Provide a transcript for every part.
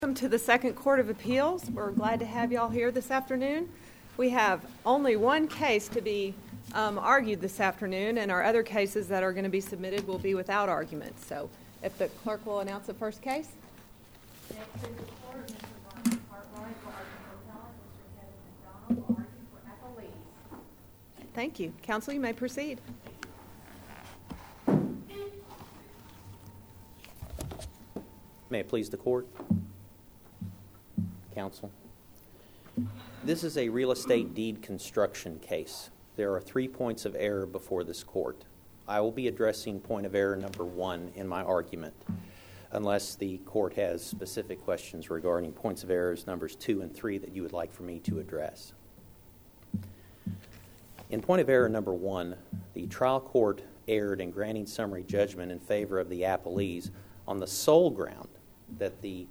Welcome to the Second Court of Appeals. We're glad to have y'all here this afternoon. We have only one case to be argued this afternoon, and our other cases that are going to be submitted will be without argument. So if the clerk will announce the first case. Next is the court, Mr. Ron Cartwright will argue for appellant, Mr. Kevin McDonald will argue for appellees. Thank you. Counsel, you may proceed. May it please the court, counsel. This is a real estate deed construction case. There are 3 points of error before this court. I will be addressing point of error number 1 in my argument, unless the court has specific questions regarding points of errors numbers 2 and 3 that you would like for me to address. In point of error number 1, the trial court erred in granting summary judgment in favor of the appellees on the sole ground that the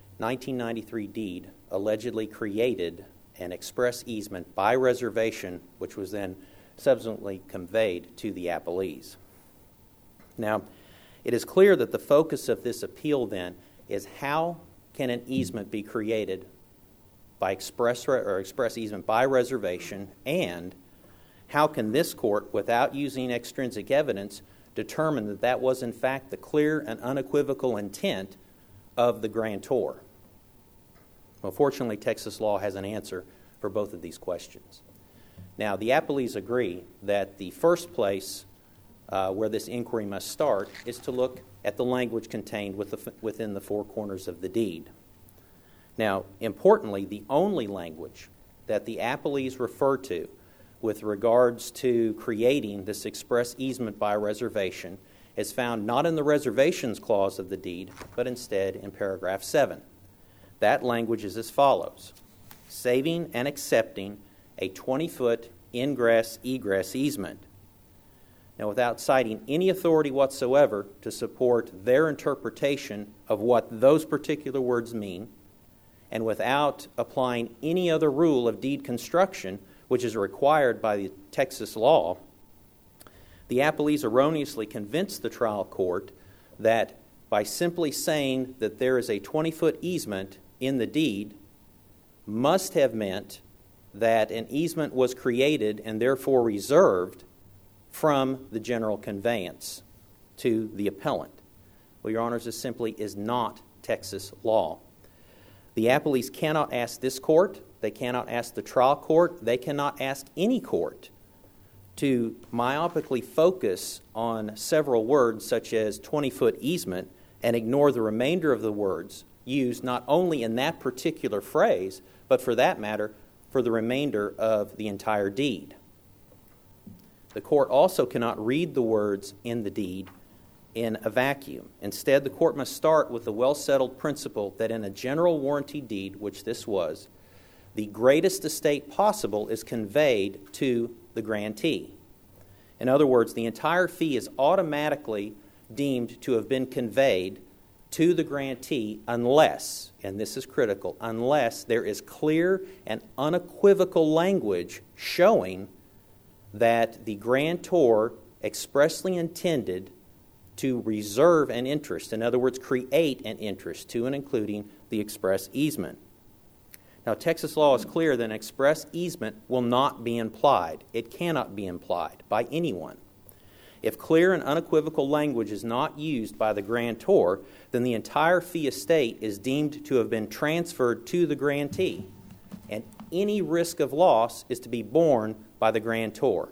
1993 deed allegedly created an express easement by reservation, which was then subsequently conveyed to the appellees. Now, it is clear that the focus of this appeal then is how can an easement be created by express easement by reservation, and how can this court, without using extrinsic evidence, determine that that was in fact the clear and unequivocal intent of the grantor? Well, fortunately, Texas law has an answer for both of these questions. Now, the appellees agree that the first place where this inquiry must start is to look at the language contained within the 4 corners of the deed. Now, importantly, the only language that the appellees refer to with regards to creating this express easement by reservation is found not in the reservations clause of the deed, but instead in paragraph 7. That language is as follows: saving and accepting a 20-foot ingress-egress easement. Now, without citing any authority whatsoever to support their interpretation of what those particular words mean, and without applying any other rule of deed construction which is required by the Texas law, the appellees erroneously convinced the trial court that by simply saying that there is a 20-foot easement in the deed must have meant that an easement was created and therefore reserved from the general conveyance to the appellant. Well, Your Honors, this simply is not Texas law. The appellees cannot ask this court, they cannot ask the trial court, they cannot ask any court to myopically focus on several words such as 20-foot easement and ignore the remainder of the words used not only in that particular phrase, but for that matter, for the remainder of the entire deed. The court also cannot read the words in the deed in a vacuum. Instead, the court must start with the well-settled principle that in a general warranty deed, which this was, the greatest estate possible is conveyed to the grantee. In other words, the entire fee is automatically deemed to have been conveyed to the grantee unless, and this is critical, unless there is clear and unequivocal language showing that the grantor expressly intended to reserve an interest, in other words, create an interest to and including the express easement. Now, Texas law is clear that an express easement will not be implied. It cannot be implied by anyone. If clear and unequivocal language is not used by the grantor, then the entire fee estate is deemed to have been transferred to the grantee, and any risk of loss is to be borne by the grantor.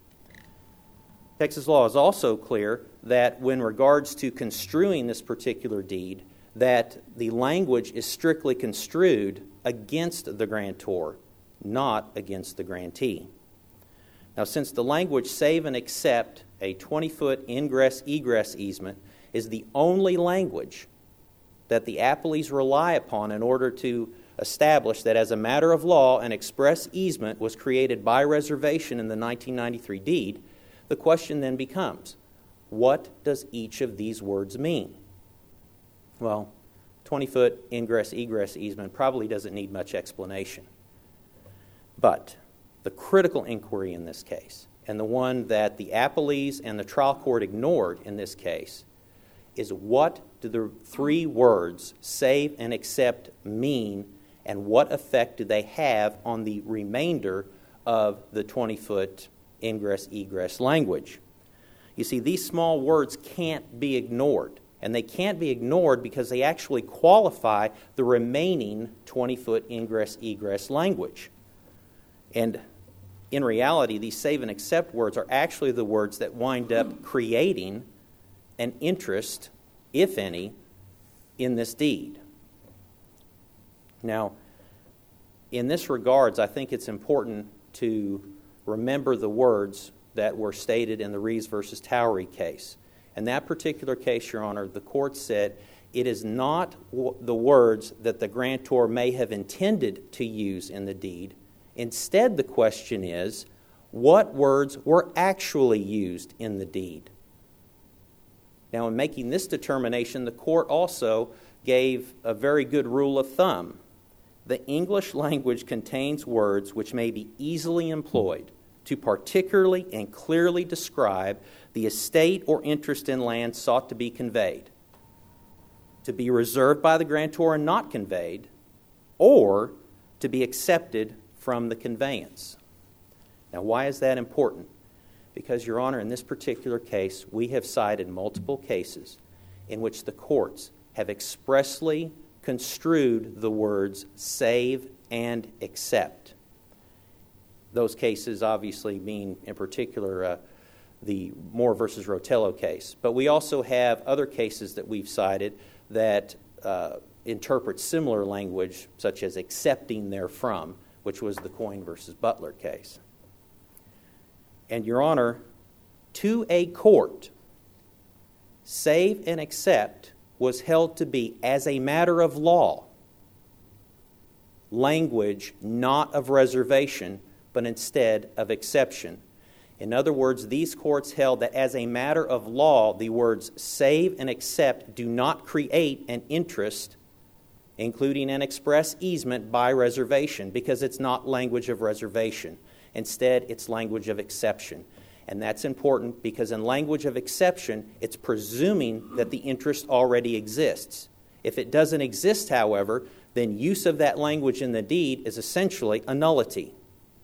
Texas law is also clear that when regards to construing this particular deed, that the language is strictly construed against the grantor, not against the grantee. Now, since the language save and accept a 20-foot ingress-egress easement is the only language that the appellees rely upon in order to establish that as a matter of law an express easement was created by reservation in the 1993 deed, the question then becomes, what does each of these words mean? Well, 20-foot ingress-egress easement probably doesn't need much explanation. But the critical inquiry in this case, and the one that the appellees and the trial court ignored in this case, is what do the three words save and accept mean, and what effect do they have on the remainder of the 20-foot ingress-egress language. You see, these small words can't be ignored, and they can't be ignored because they actually qualify the remaining 20-foot ingress-egress language. And in reality, these save and accept words are actually the words that wind up creating an interest, if any, in this deed. Now, in this regards, I think it's important to remember the words that were stated in the Reeves versus Towery case. In that particular case, Your Honor, the court said it is not the words that the grantor may have intended to use in the deed. Instead, the question is, what words were actually used in the deed? Now, in making this determination, the court also gave a very good rule of thumb. The English language contains words which may be easily employed to particularly and clearly describe the estate or interest in land sought to be conveyed, to be reserved by the grantor and not conveyed, or to be accepted from the conveyance. Now, why is that important? Because, Your Honor, in this particular case, we have cited multiple cases in which the courts have expressly construed the words save and accept. Those cases obviously being, in particular, the Moore versus Rotello case. But we also have other cases that we've cited that interpret similar language, such as accepting therefrom, which was the Coyne versus Butler case. And, Your Honor, to a court, save and accept was held to be, as a matter of law, language not of reservation, but instead of exception. In other words, these courts held that as a matter of law, the words save and accept do not create an interest, including an express easement by reservation, because it's not language of reservation. Instead, it's language of exception. And that's important because in language of exception, it's presuming that the interest already exists. If it doesn't exist, however, then use of that language in the deed is essentially a nullity.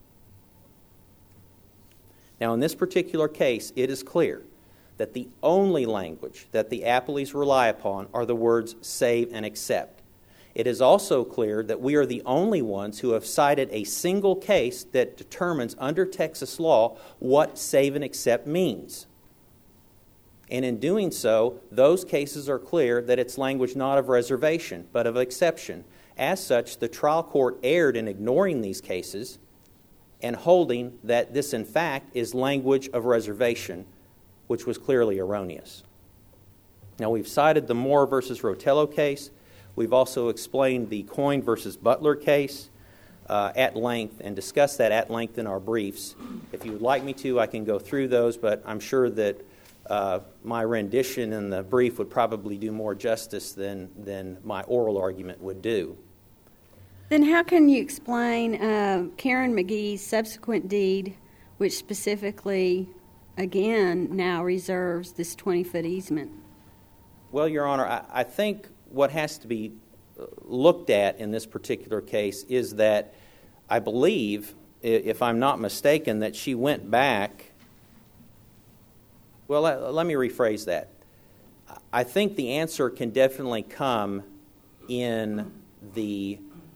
Now, in this particular case, it is clear that the only language that the appellees rely upon are the words save and accept. It is also clear that we are the only ones who have cited a single case that determines under Texas law what save and accept means. And in doing so, those cases are clear that it's language not of reservation, but of exception. As such, the trial court erred in ignoring these cases and holding that this, in fact, is language of reservation, which was clearly erroneous. Now, we've cited the Moore versus Rotello case. We've also explained the Coyne versus Butler case at length and discussed that at length in our briefs. If you would like me to, I can go through those, but I'm sure that my rendition in the brief would probably do more justice than my oral argument would do. Then how can you explain Karen McGee's subsequent deed, which specifically, again, now reserves this 20-foot easement? Well, Your Honor, I think what has to be looked at in this particular case is that I believe, if I'm not mistaken, that she went back. Well, let me rephrase that. I think the answer can definitely come in the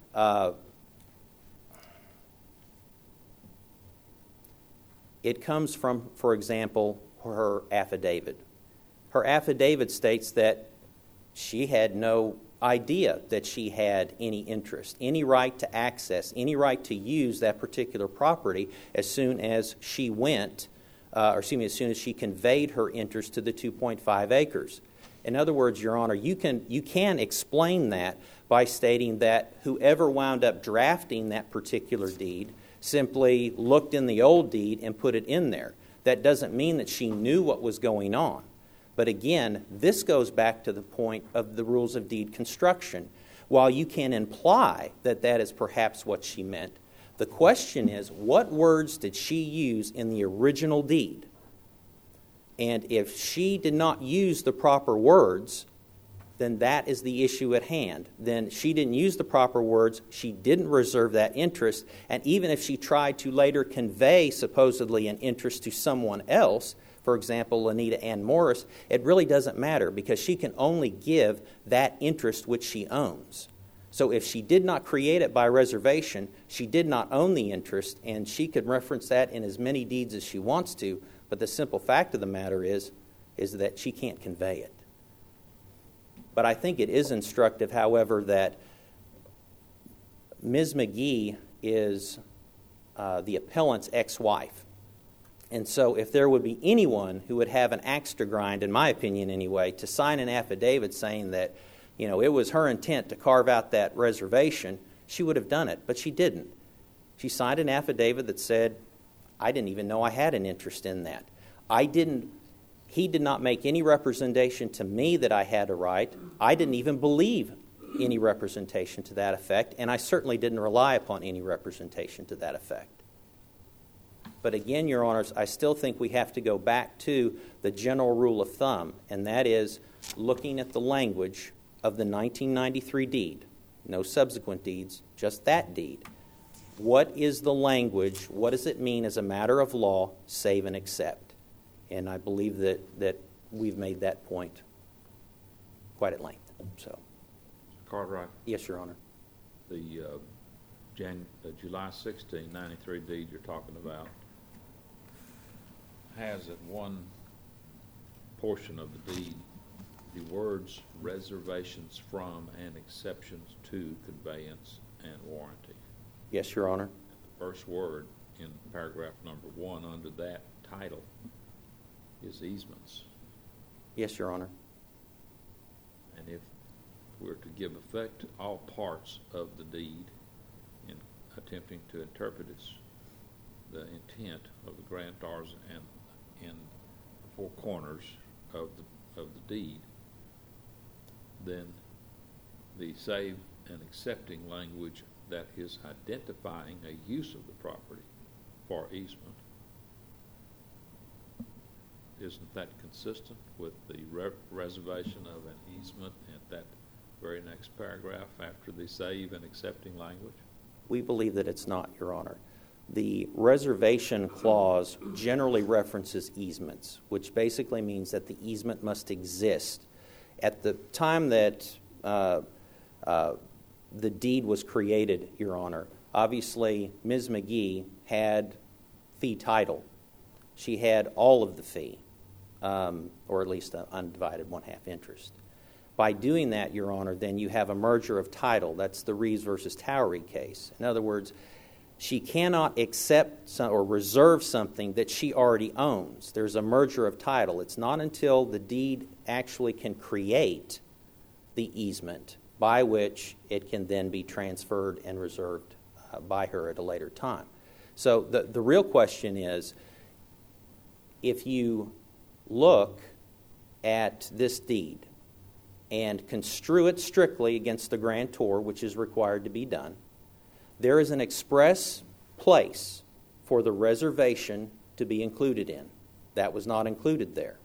it comes from, for example, her affidavit. Her affidavit states that she had no idea that she had any interest, any right to access, any right to use that particular property as soon as she went, as soon as she conveyed her interest to the 2.5 acres. In other words, Your Honor, you can explain that by stating that whoever wound up drafting that particular deed simply looked in the old deed and put it in there. That doesn't mean that she knew what was going on. But again, this goes back to the point of the rules of deed construction. While you can imply that that is perhaps what she meant, the question is, what words did she use in the original deed? And if she did not use the proper words, then that is the issue at hand. Then she didn't use the proper words, she didn't reserve that interest, and even if she tried to later convey supposedly an interest to someone else, for example, Lenita Ann Morris, it really doesn't matter because she can only give that interest which she owns. So if she did not create it by reservation, she did not own the interest, and she could reference that in as many deeds as she wants to, but the simple fact of the matter is that she can't convey it. But I think it is instructive, however, that Ms. McGee is the appellant's ex-wife. And so if there would be anyone who would have an axe to grind, in my opinion anyway, to sign an affidavit saying that, it was her intent to carve out that reservation, she would have done it, but she didn't. She signed an affidavit that said, I didn't even know I had an interest in that. He did not make any representation to me that I had a right. I didn't even believe any representation to that effect, and I certainly didn't rely upon any representation to that effect. But again, Your Honors, I still think we have to go back to the general rule of thumb, and that is looking at the language of the 1993 deed. No subsequent deeds, just that deed. What is the language? What does it mean as a matter of law, save and accept? And I believe that we've made that point quite at length. So, Cartwright. Yes, Your Honor. The July 16, 93 deed you're talking about has at one portion of the deed the words reservations from and exceptions to conveyance and warranty. Yes, Your Honor. The first word in paragraph number 1 under that title is easements. Yes, Your Honor. And if we're to give effect to all parts of the deed in attempting to interpret the intent of the grantors and in the four corners of the deed, then the save and accepting language that is identifying a use of the property for easement, isn't that consistent with the reservation of an easement at that very next paragraph after the save and accepting language? We believe that it's not, Your Honor. The reservation clause generally references easements, which basically means that the easement must exist. At the time that the deed was created, Your Honor, obviously Ms. McGee had fee title. She had all of the fee, or at least an undivided 1/2 interest. By doing that, Your Honor, then you have a merger of title. That's the Reeves versus Towery case. In other words, she cannot accept or reserve something that she already owns. There's a merger of title. It's not until the deed actually can create the easement by which it can then be transferred and reserved by her at a later time. So the real question is, if you look at this deed and construe it strictly against the grantor, which is required to be done, there is an express place for the reservation to be included in. That was not included there.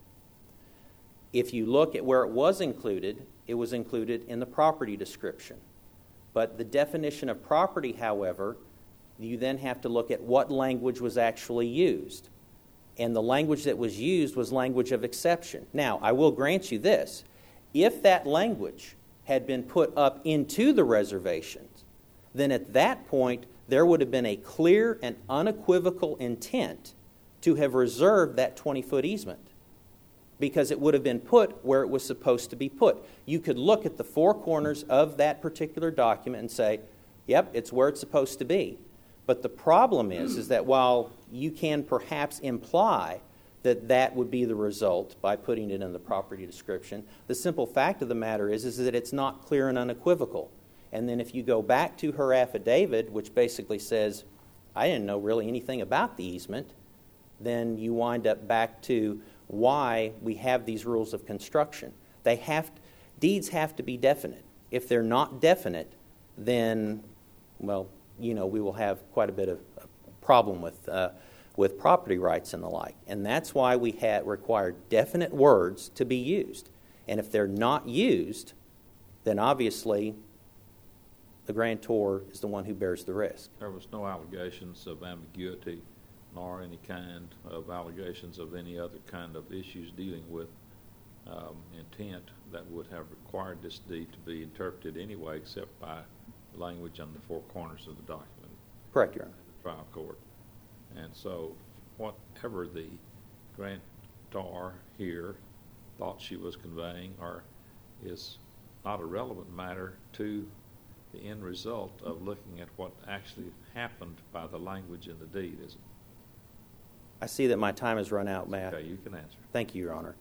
If you look at where it was included in the property description. But the definition of property, however, you then have to look at what language was actually used. And the language that was used was language of exception. Now, I will grant you this. If that language had been put up into the reservations, then at that point there would have been a clear and unequivocal intent to have reserved that 20-foot easement, because it would have been put where it was supposed to be put. You could look at the four corners of that particular document and say, yep, it's where it's supposed to be. But the problem is that while you can perhaps imply that that would be the result by putting it in the property description, the simple fact of the matter is that it's not clear and unequivocal. And then if you go back to her affidavit, which basically says, I didn't know really anything about the easement, then you wind up back to why we have these rules of construction. Deeds have to be definite. If they're not definite, then, well, we will have quite a bit of problem with property rights and the like. And that's why we had required definite words to be used. And if they're not used, then obviously the grantor is the one who bears the risk. There was no allegations of ambiguity nor any kind of allegations of any other kind of issues dealing with intent that would have required this deed to be interpreted anyway, except by language on the four corners of the document. Correct, Your Honor. The trial court. And so whatever the grantor here thought she was conveying is not a relevant matter to the end result of looking at what actually happened by the language in the deed, is it? I see that my time has run out, Matt. Okay, you can answer. Thank you, Your Honor.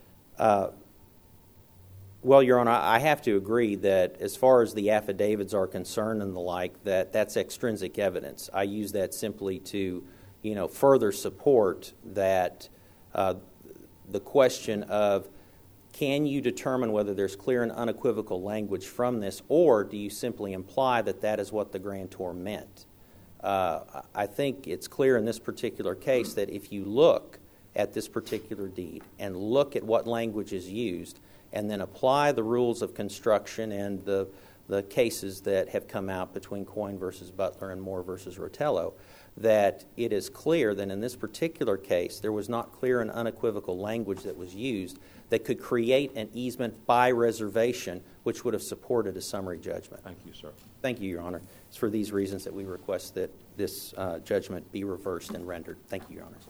Well, Your Honor, I have to agree that as far as the affidavits are concerned and the like, that's extrinsic evidence. I use that simply to, further support that the question of, can you determine whether there's clear and unequivocal language from this, or do you simply imply that that is what the grantor meant? I think it's clear in this particular case that if you look at this particular deed and look at what language is used and then apply the rules of construction and the cases that have come out between Coyne versus Butler and Moore versus Rotello, that it is clear that in this particular case there was not clear and unequivocal language that was used that could create an easement by reservation which would have supported a summary judgment. Thank you, sir. Thank you, Your Honor. It's for these reasons that we request that this judgment be reversed and rendered. Thank you, Your Honor.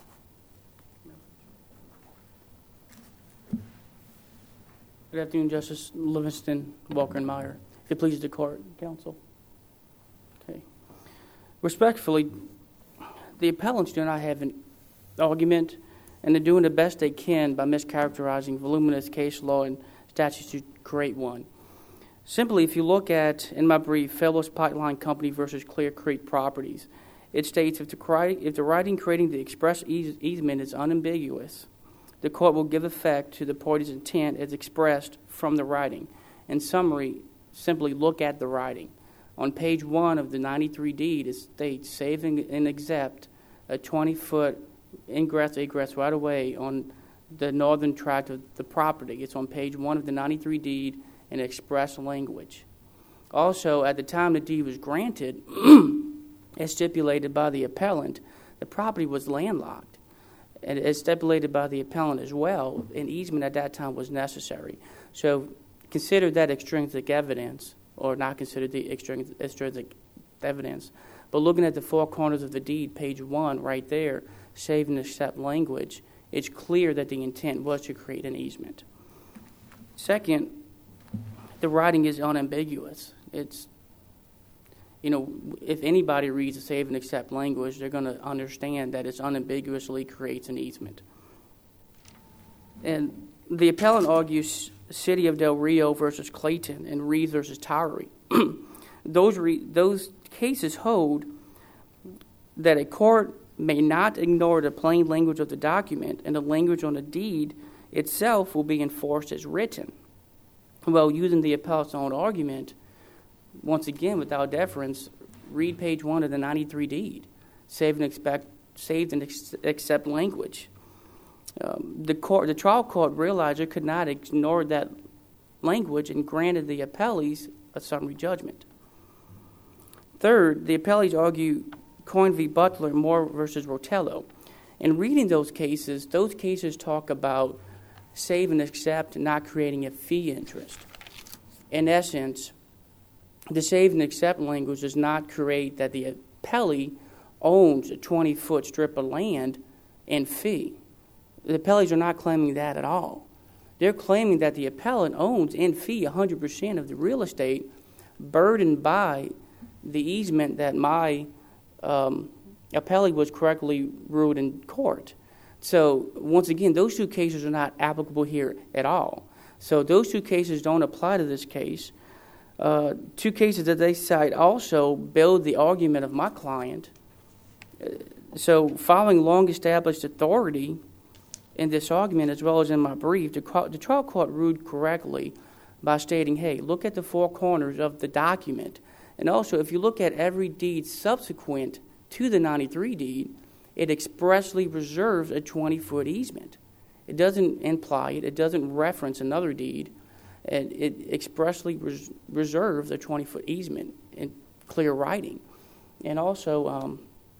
Good afternoon, Justice Livingston, Walker, and Meyer. If it pleases the court, counsel. Okay. Respectfully, the appellants do not have an argument, and they're doing the best they can by mischaracterizing voluminous case law and statutes to create one. Simply, if you look at, in my brief, Phillips Pipeline Company versus Clear Creek Properties, it states if the writing creating the express easement is unambiguous, the court will give effect to the party's intent as expressed from the writing. In summary, simply look at the writing. On page 1 of the 93 deed, it states, save and accept a 20-foot ingress-egress right-of-way on the northern tract of the property. It's on page 1 of the 93 deed in express language. Also, at the time the deed was granted, as stipulated by the appellant, the property was landlocked. And as stipulated by the appellant as well, an easement at that time was necessary. So consider that extrinsic evidence, or not consider the extrinsic evidence. But looking at the four corners of the deed, page 1 right there, save and accept language, it's clear that the intent was to create an easement. Second, the writing is unambiguous. It's, if anybody reads the save and accept language, they're going to understand that it unambiguously creates an easement. And the appellant argues City of Del Rio versus Clayton and Reeves versus Towery. Those cases hold that a court may not ignore the plain language of the document, and the language on the deed itself will be enforced as written. Well, using the appellant's own argument, once again, without deference, read page 1 of the 93 deed. Saved and accept language. The trial court realized it could not ignore that language and granted the appellees a summary judgment. Third, the appellees argue Coyne v. Butler, Moore versus Rotello. In reading those cases talk about save and accept and not creating a fee interest. In essence, the save and accept language does not create that the appellee owns a 20-foot strip of land and fee. The appellees are not claiming that at all. They're claiming that the appellant owns in fee 100% of the real estate burdened by the easement that my appellee was correctly ruled in court. So, once again, those two cases are not applicable here at all. So those two cases don't apply to this case. Two cases that they cite also build the argument of my client. So following long-established authority in this argument, as well as in my brief, the trial court ruled correctly by stating, hey, look at the four corners of the document. And also, if you look at every deed subsequent to the 93 deed, it expressly reserves a 20-foot easement. It doesn't imply it. It doesn't reference another deed. And it expressly reserves a 20-foot easement in clear writing. And also,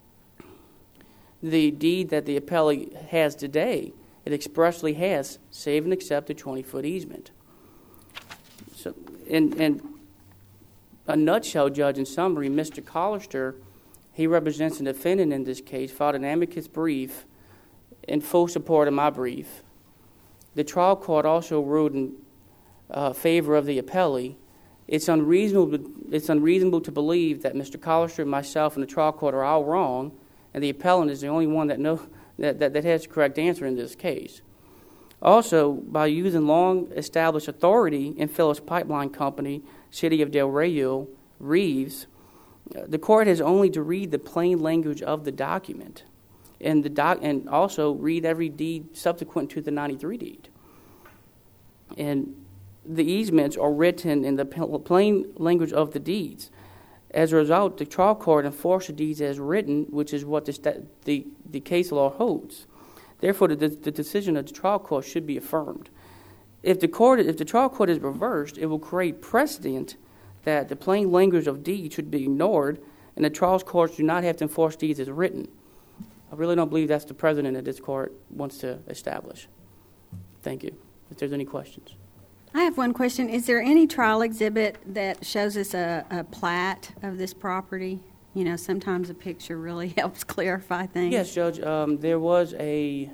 the deed that the appellee has today, it expressly has save and accept a 20-foot easement. So, in a nutshell, Judge, in summary, Mr. Collister, he represents an defendant in this case, filed an amicus brief in full support of my brief. The trial court also ruled in favor of the appellee. It's unreasonable to believe that Mr. Collister, myself, and the trial court are all wrong, and the appellant is the only one that has the correct answer in this case. Also, by using long-established authority in Phillips Pipeline Company, City of Del Rio, Reeves, the court has only to read the plain language of the document and also read every deed subsequent to the 93 deed. And the easements are written in the plain language of the deeds. As a result, the trial court enforced the deeds as written, which is what the case law holds. Therefore, the decision of the trial court should be affirmed. If the trial court is reversed, it will create precedent that the plain language of deeds should be ignored, and the trial courts do not have to enforce deeds as written. I really don't believe that's the precedent that this court wants to establish. Thank you. If there's any questions. I have one question. Is there any trial exhibit that shows us a plat of this property? You know, sometimes a picture really helps clarify things. Yes, Judge. There was a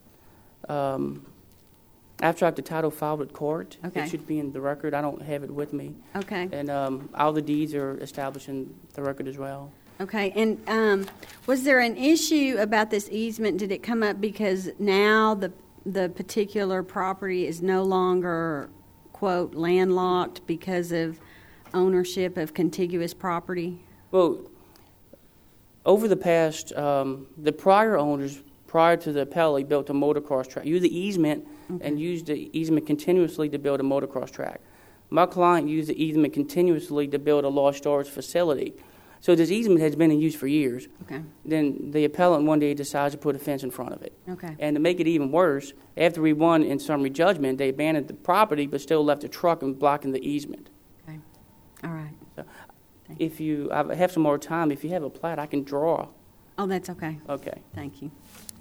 abstract of title filed with court. Okay. It should be in the record. I don't have it with me. Okay. And all the deeds are established in the record as well. Okay. And was there an issue about this easement? Did it come up because now the particular property is no longer, quote, landlocked because of ownership of contiguous property? Well, over the past, the prior owners, prior to the appellee, built a motocross track, used the easement and used the easement continuously to build a motocross track. My client used the easement continuously to build a large storage facility. So this easement has been in use for years. Okay. Then the appellant one day decides to put a fence in front of it. Okay. And to make it even worse, after we won in summary judgment, they abandoned the property but still left a truck and blocking the easement. Okay. All right. So if I have some more time, if you have a plat, I can draw. Oh, that's okay. Okay. Thank you.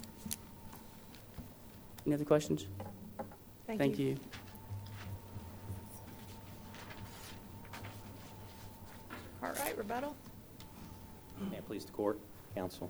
Any other questions? Thank you. All right, rebuttal. May it please the court, counsel.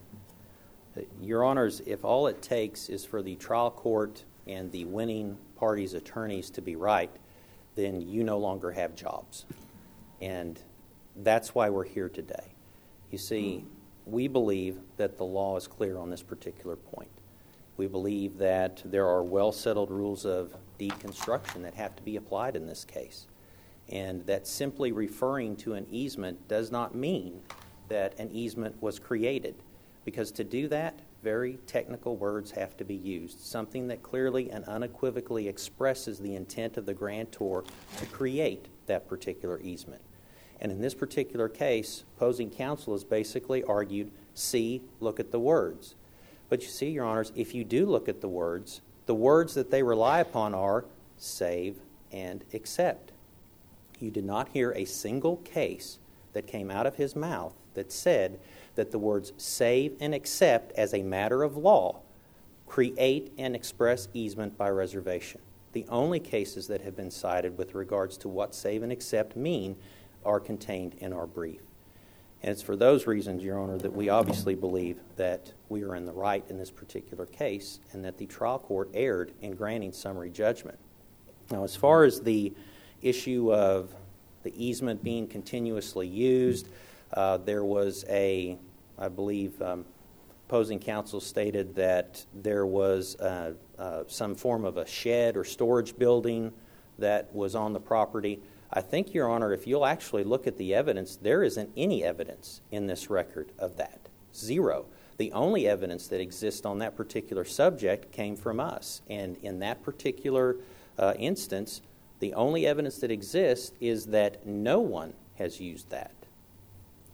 Your Honors, if all it takes is for the trial court and the winning party's attorneys to be right, then you no longer have jobs. And that's why we're here today. You see, we believe that the law is clear on this particular point. We believe that there are well-settled rules of deed construction that have to be applied in this case. And that simply referring to an easement does not mean that an easement was created. Because to do that, very technical words have to be used, something that clearly and unequivocally expresses the intent of the grantor to create that particular easement. And in this particular case, opposing counsel has basically argued, see, look at the words. But you see, Your Honors, if you do look at the words that they rely upon are save and accept. You did not hear a single case that came out of his mouth that said that the words save and accept as a matter of law create and express easement by reservation. The only cases that have been cited with regards to what save and accept mean are contained in our brief. And it's for those reasons, Your Honor, that we obviously believe that we are in the right in this particular case and that the trial court erred in granting summary judgment. Now, as far as the issue of the easement being continuously used, there was I believe, opposing counsel stated that there was some form of a shed or storage building that was on the property. I think, Your Honor, if you'll actually look at the evidence, there isn't any evidence in this record of that. Zero. The only evidence that exists on that particular subject came from us. And in that particular instance, the only evidence that exists is that no one has used that.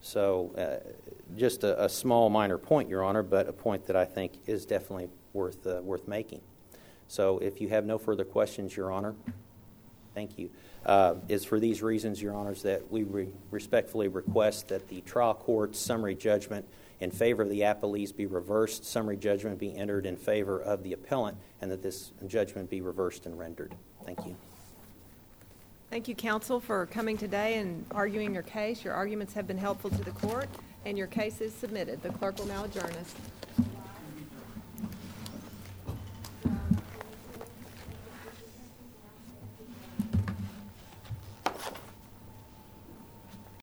So just a small minor point, Your Honor, but a point that I think is definitely worth making. So if you have no further questions, Your Honor, thank you. It's for these reasons, Your Honors, that we respectfully request that the trial court's summary judgment in favor of the appellees be reversed, summary judgment be entered in favor of the appellant, and that this judgment be reversed and rendered. Thank you. Thank you, counsel, for coming today and arguing your case. Your arguments have been helpful to the court, and your case is submitted. The clerk will now adjourn us.